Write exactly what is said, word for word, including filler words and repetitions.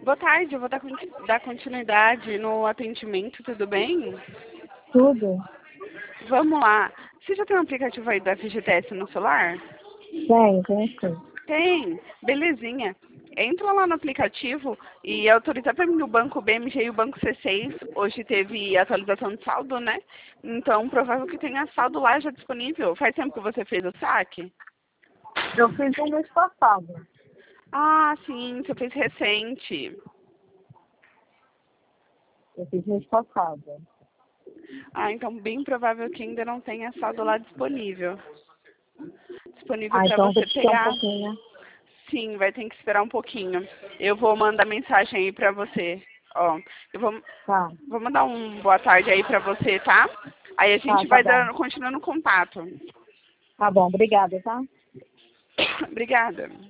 Boa tarde, eu vou dar, conti- dar continuidade no atendimento, tudo bem? Tudo? Vamos lá. Você já tem um aplicativo aí do F G T S no celular? Tem, tem sim. Tem, belezinha. Entra lá no aplicativo e autoriza para mim o banco B M G e o banco C seis. Hoje teve atualização de saldo, né? Então, provável que tenha saldo lá já disponível. Faz tempo que você fez o saque? Eu fiz um mês passado. Ah, sim, você fez recente. Eu fiz mês passado. Ah, então bem provável que ainda não tenha saldo lá disponível. Disponível Ah, para então eu vou você te esperar um pegar. pouquinho, né? Sim, vai ter que esperar um pouquinho. Eu vou mandar mensagem aí pra você. Ó, eu vou, Tá, vou mandar um boa tarde aí pra você, tá? Aí a tá, gente tá vai bom. dando, continuando contato. Tá bom, obrigada, tá? Obrigada.